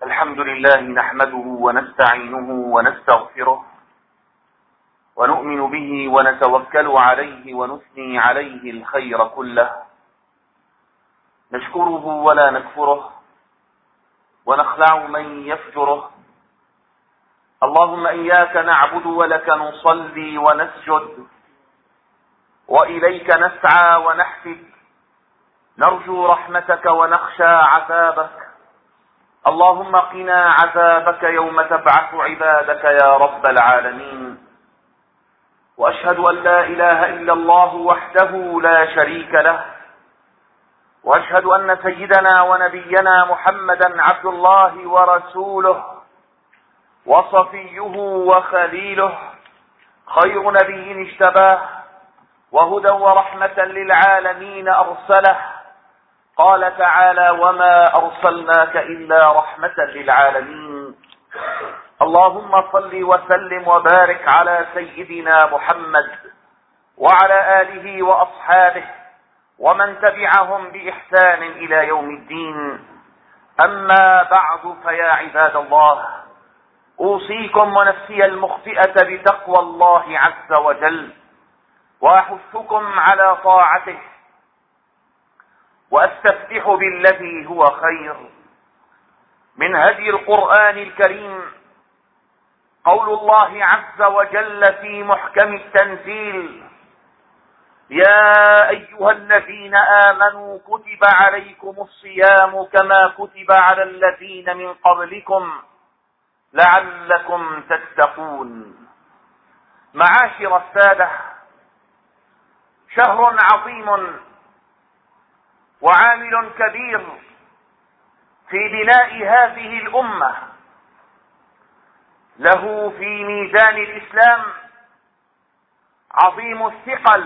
الحمد لله نحمده ونستعينه ونستغفره ونؤمن به ونتوكل عليه ونثني عليه الخير كله، نشكره ولا نكفره ونخلع من يفجره. اللهم إياك نعبد ولك نصلي ونسجد وإليك نسعى ونحفد، نرجو رحمتك ونخشى عذابك. اللهم قنا عذابك يوم تبعث عبادك يا رب العالمين. وأشهد أن لا إله إلا الله وحده لا شريك له، وأشهد أن سيدنا ونبينا محمدا عبد الله ورسوله وصفيه وخليله، خير نبي اشتباه وهدى ورحمة للعالمين أرسله. قال تعالى: وما أرسلناك إلا رحمة للعالمين. اللهم صل وسلم وبارك على سيدنا محمد وعلى آله وأصحابه ومن تبعهم بإحسان إلى يوم الدين. أما بعد، فيا عباد الله، أوصيكم ونفسي المخطئة بتقوى الله عز وجل، وأحثكم على طاعته، وأستفتح بالذي هو خير. من هدي القرآن الكريم قول الله عز وجل في محكم التنزيل: يا أيها الذين آمنوا كتب عليكم الصيام كما كتب على الذين من قبلكم لعلكم تتقون. معاشر السادة، شهر عظيم وعامل كبير في بناء هذه الأمة، له في ميزان الإسلام عظيم الثقل.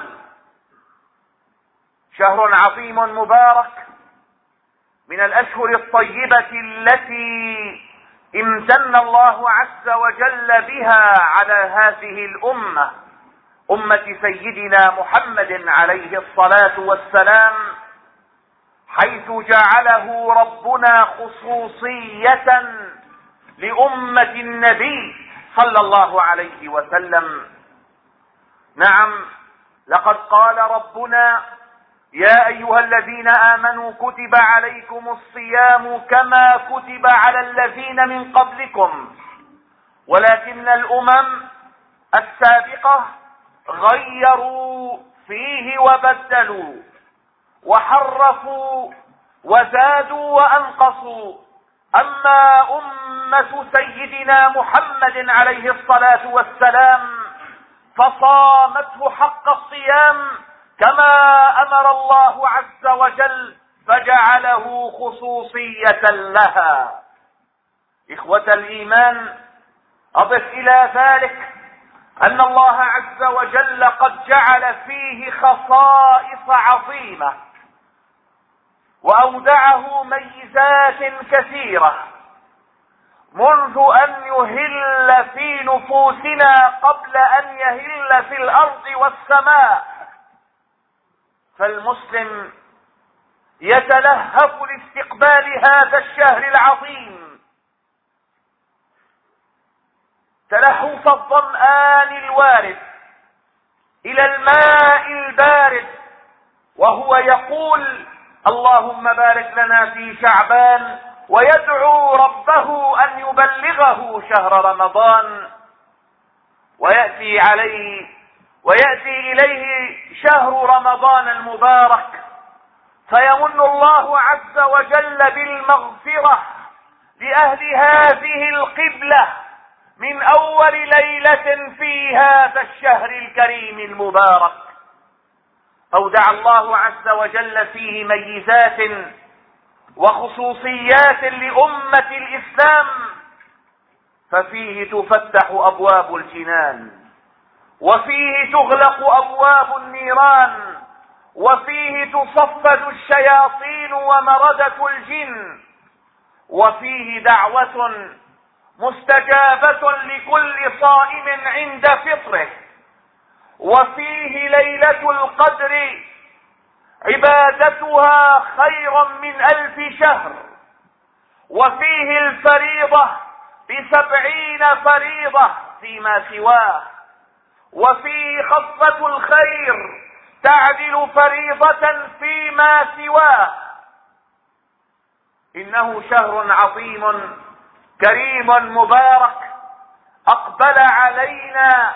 شهر عظيم مبارك من الأشهر الطيبة التي امتن الله عز وجل بها على هذه الأمة، أمة سيدنا محمد عليه الصلاة والسلام، حيث جعله ربنا خصوصية لأمة النبي صلى الله عليه وسلم. نعم، لقد قال ربنا: يا أيها الذين آمنوا كتب عليكم الصيام كما كتب على الذين من قبلكم. ولكن الأمم السابقة غيروا فيه وبدلوا وحرفوا وزادوا وأنقصوا. أما أمة سيدنا محمد عليه الصلاة والسلام فصامته حق الصيام كما أمر الله عز وجل، فجعله خصوصية لها. إخوة الإيمان، أضف إلى ذلك أن الله عز وجل قد جعل فيه خصائص عظيمة وأودعه ميزات كثيرة، منذ أن يهل في نفوسنا قبل أن يهل في الأرض والسماء. فالمسلم يتلهف لاستقبال هذا الشهر العظيم تلهف الظمآن الوارد إلى الماء البارد، وهو يقول: اللهم بارك لنا في شعبان، ويدعو ربه أن يبلغه شهر رمضان، ويأتي إليه شهر رمضان المبارك، فيمن الله عز وجل بالمغفرة لأهل هذه القبلة من أول ليلة في هذا الشهر الكريم المبارك. أودع الله عز وجل فيه ميزات وخصوصيات لأمة الإسلام، ففيه تفتح أبواب الجنان، وفيه تغلق أبواب النيران، وفيه تصفد الشياطين ومردة الجن، وفيه دعوة مستجابة لكل صائم عند فطره، وفيه ليلة القدر عبادتها خير من 1000 شهر، وفيه الفريضة ب70 فريضة فيما سواه، وفيه خصلة الخير تعدل فريضة فيما سواه. إنه شهر عظيم كريم مبارك أقبل علينا،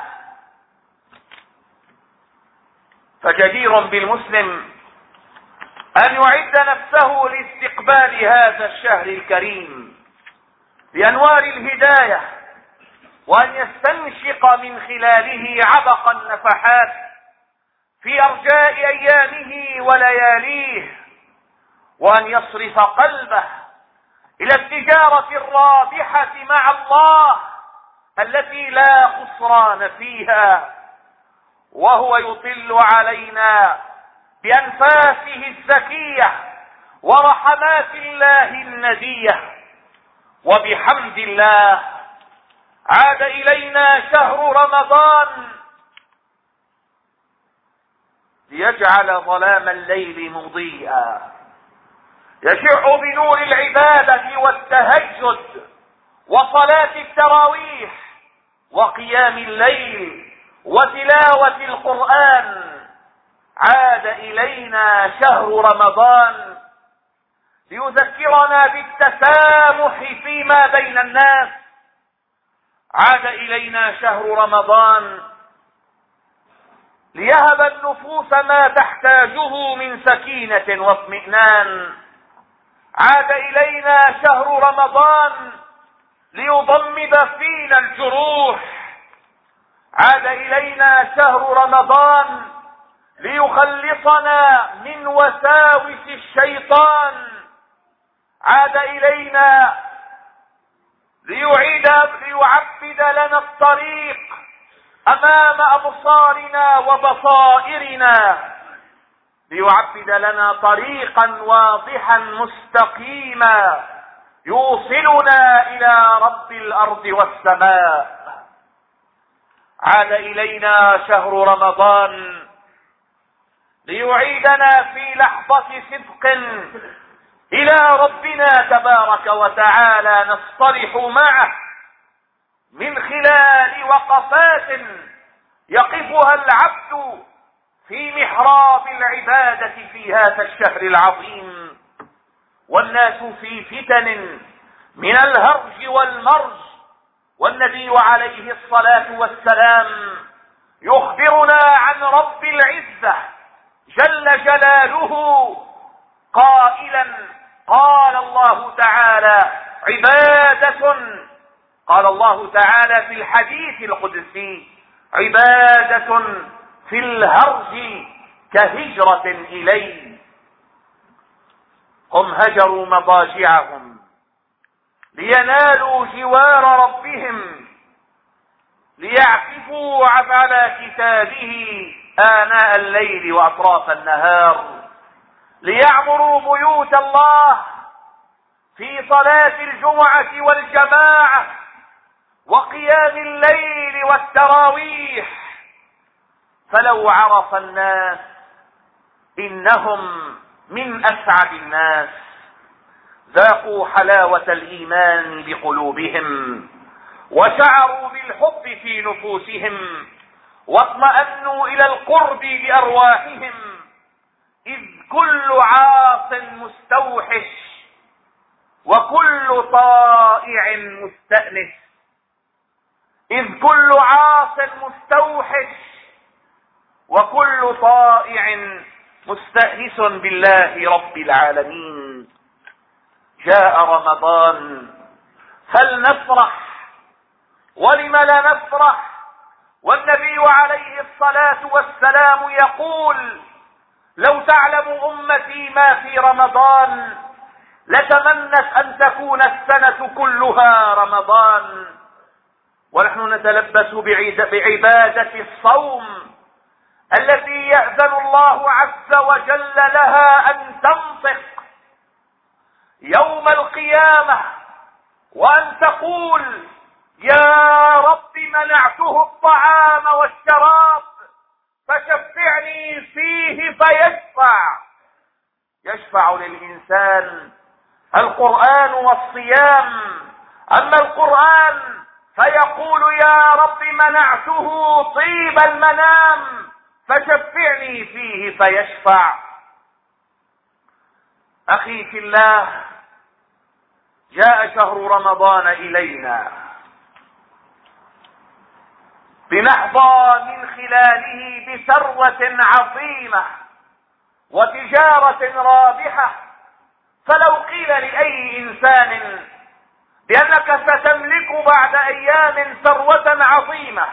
فجدير بالمسلم أن يعد نفسه لاستقبال هذا الشهر الكريم بأنوار الهداية، وأن يستنشق من خلاله عبق النفحات في أرجاء أيامه ولياليه، وأن يصرف قلبه إلى التجارة الرابحة مع الله التي لا خسران فيها، وهو يطل علينا بأنفاسه الزكية ورحمات الله الندية. وبحمد الله عاد إلينا شهر رمضان ليجعل ظلام الليل مضيئا، يشع بنور العبادة والتهجد وصلاة التراويح وقيام الليل وتلاوة القرآن. عاد إلينا شهر رمضان ليذكرنا بالتسامح فيما بين الناس. عاد إلينا شهر رمضان ليهب النفوس ما تحتاجه من سكينة واطمئنان. عاد إلينا شهر رمضان ليضمد فينا الجروح. عاد إلينا شهر رمضان ليخلصنا من وساوس الشيطان. عاد إلينا ليعبد لنا الطريق أمام أبصارنا وبصائرنا، ليعبد لنا طريقا واضحا مستقيما يوصلنا إلى رب الأرض والسماء. عاد إلينا شهر رمضان ليعيدنا في لحظة صدق إلى ربنا تبارك وتعالى نصطلح معه من خلال وقفات يقفها العبد في محراب العبادة في هذا الشهر العظيم. والناس في فتن من الهرج والمرج، والنبي عليه الصلاة والسلام يخبرنا عن رب العزة جل جلاله قائلا: قال الله تعالى عبادة، قال الله تعالى في الحديث القدسي: عبادة في الهرج كهجرة إلي. هم هجروا مضاجعهم لينالوا جوار ربهم، ليعكفوا على كتابه آناء الليل وأطراف النهار، ليعمروا بيوت الله في صلاة الجمعة والجماعة وقيام الليل والتراويح. فلو عرف الناس إنهم من أسعد الناس، ذاقوا حلاوة الإيمان بقلوبهم، وشعروا بالحب في نفوسهم، واطمأنوا إلى القرب بأرواحهم، إذ كل عاص مستوحش وكل طائع مستأنس. إذ كل عاص مستوحش وكل طائع مستأنس بالله رب العالمين. جاء رمضان فلنفرح، ولم لا نفرح؟ والنبي عليه الصلاة والسلام يقول: لو تعلم أمتي ما في رمضان لتمنت أن تكون السنة كلها رمضان. ونحن نتلبس بعبادة الصوم التي يأذن الله عز وجل لها أن تنطق يوم القيامة وأن تقول: يا رب منعته الطعام والشراب فشفعني فيه، فيشفع للإنسان القرآن والصيام. أما القرآن فيقول يا رب منعته طيب المنام فشفعني فيه فيشفع. أخي في الله، جاء شهر رمضان إلينا لنحظى من خلاله بثروة عظيمة وتجارة رابحة. فلو قيل لأي إنسان بأنك ستملك بعد أيام ثروة عظيمة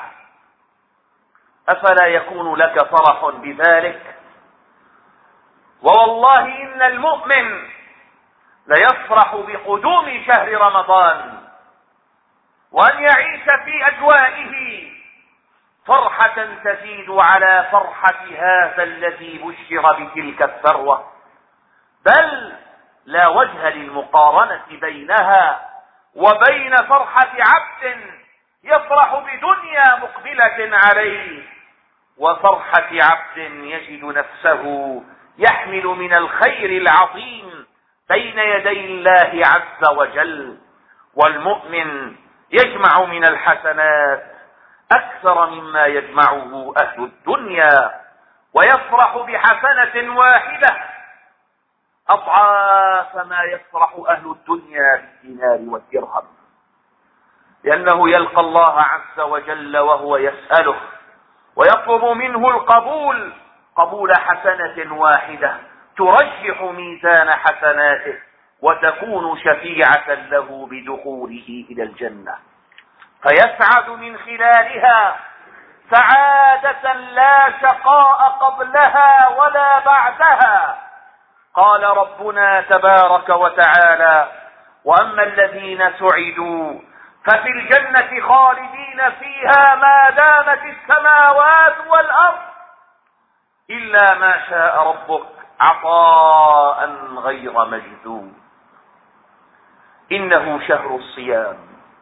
أفلا يكون لك فرح بذلك؟ ووالله إن المؤمن ليفرح بقدوم شهر رمضان وأن يعيش في أجوائه فرحة تزيد على فرحة هذا الذي بشر بتلك الثروة، بل لا وجه للمقارنة بينها وبين فرحة عبد يفرح بدنيا مقبلة عليه وفرحة عبد يجد نفسه يحمل من الخير العظيم بين يدي الله عز وجل. والمؤمن يجمع من الحسنات أكثر مما يجمعه أهل الدنيا، ويفرح بحسنة واحدة أضعاف ما يفرح أهل الدنيا بالدينار والدرهم، لأنه يلقى الله عز وجل وهو يسأله ويطلب منه القبول، قبول حسنة واحدة ترجح ميزان حسناته وتكون شفيعة له بدخوله إلى الجنة، فيسعد من خلالها سعادة لا شقاء قبلها ولا بعدها. قال ربنا تبارك وتعالى: وأما الذين سعدوا ففي الجنة خالدين فيها ما دامت السماوات والأرض إلا ما شاء ربك عطاء غير مجذوب. إنه شهر الصيام،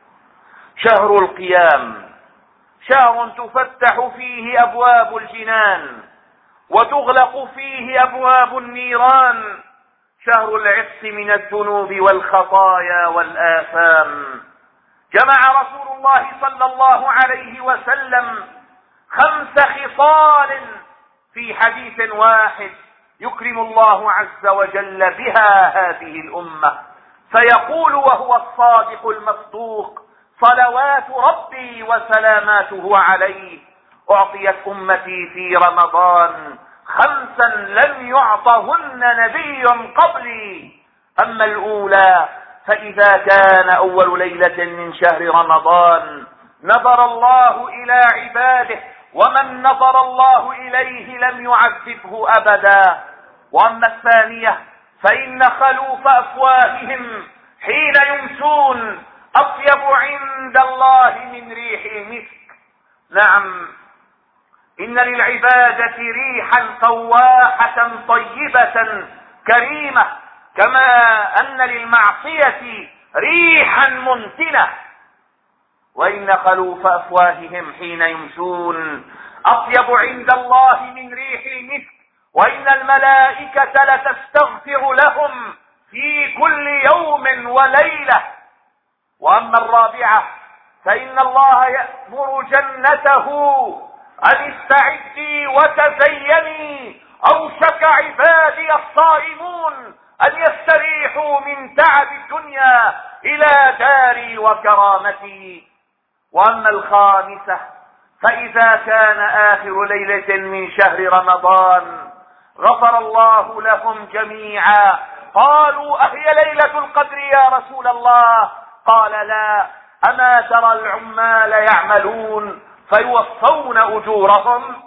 شهر القيام، شهر تفتح فيه أبواب الجنان وتغلق فيه أبواب النيران، شهر العتق من الذنوب والخطايا والآثام. جمع رسول الله صلى الله عليه وسلم 5 خصال في حديث واحد يكرم الله عز وجل بها هذه الأمة، فيقول وهو الصادق المصدوق: صلوات ربي وسلاماته عليه أعطيت أمتي في رمضان 5 لم يعطهن نبي قبلي. أما الأولى فإذا كان أول ليلة من شهر رمضان نظر الله إلى عباده، ومن نظر الله إليه لم يعذبه أبدا. وأما الثانية فإن خلوف أفواههم حين يمسون أطيب عند الله من ريح المسك. نعم، إن للعبادة ريحا فواحة طيبة كريمة، كما أن للمعصية ريحا منتنة. وإن خلوف أفواههم حين يمسون أطيب عند الله من ريح المسك، وإن الملائكة لتستغفر لهم في كل يوم وليلة. وأما الرابعة فإن الله يأمر جنته أن استعدي وتزيني، أوشك عبادي الصائمون أن يستريحوا من تعب الدنيا إلى داري وكرامتي. وأما الخامسة فإذا كان آخر ليلة من شهر رمضان غفر الله لهم جميعا. قالوا: أهي ليلة القدر يا رسول الله؟ قال: لا، أما ترى العمال يعملون فيوفون أجورهم؟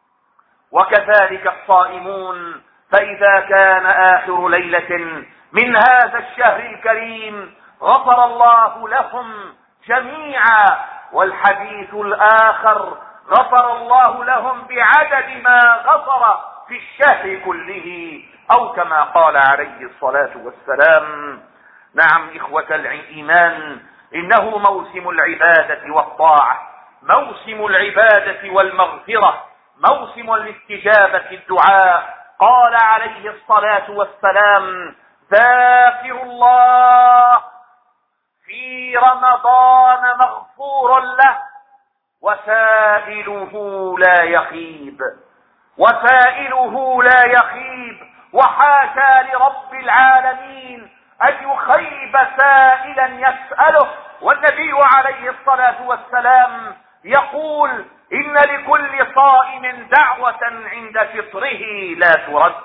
وكذلك الصائمون فإذا كان آخر ليلة من هذا الشهر الكريم غفر الله لهم جميعا. والحديث الآخر: غفر الله لهم بعدد ما غفر في الشهر كله، أو كما قال عليه الصلاة والسلام. نعم إخوة الإيمان، إنه موسم العبادة والطاعة، موسم العبادة والمغفرة، موسم الاستجابة الدعاء. قال عليه الصلاة والسلام: ذاكر الله في رمضان مغفور له، وسائله لا يخيب، وسائله لا يخيب. وحاشا لرب العالمين أن يخيب سائلا يسأله. والنبي عليه الصلاة والسلام يقول: إن لكل صائم دعوة عند فطره لا ترد.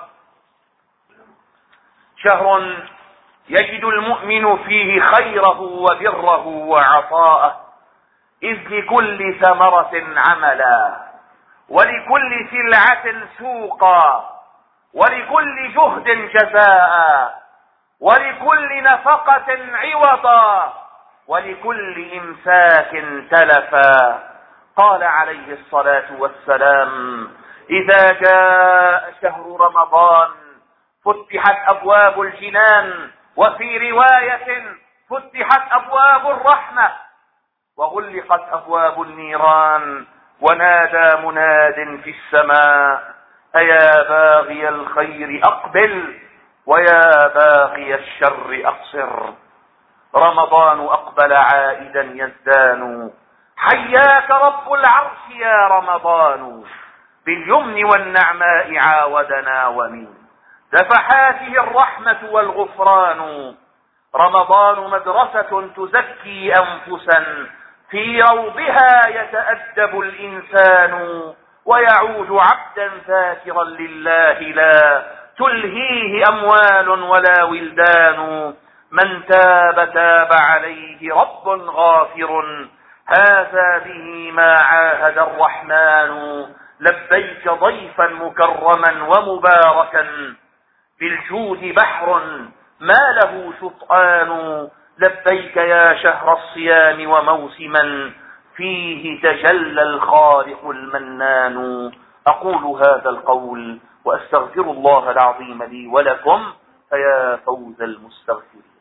شهر يجد المؤمن فيه خيره وبره وعطاءه، إذ لكل ثمرة عملا، ولكل سلعة سوقا، ولكل جهد جزاء، ولكل نفقة عوضا، ولكل إمساك تلفا. قال عليه الصلاة والسلام: إذا جاء شهر رمضان فتحت أبواب الجنان، وفي رواية فتحت أبواب الرحمة وغلقت أبواب النيران، ونادى مناد في السماء: أيا باغي الخير أقبل، ويا باغي الشر أقصر. رمضان أقبل عائدا يزدان، حياك رب العرش يا رمضان، باليمن والنعماء عاودنا ومن دفحاته الرحمة والغفران. رمضان مدرسة تزكي أنفسا، في روضها يتأدب الإنسان، ويعود عبدا ذاكرا لله لا تلهيه أموال ولا ولدان. من تاب تاب عليه رب غافر، هذا به ما عاهد الرحمن. لبيك ضيفا مكرما ومباركا، بالجود بحر ما له شطآن. لبيك يا شهر الصيام وموسما، فيه تجلى الخالق المنان. أقول هذا القول وأستغفر الله العظيم لي ولكم، فيا فوز المستغفرين.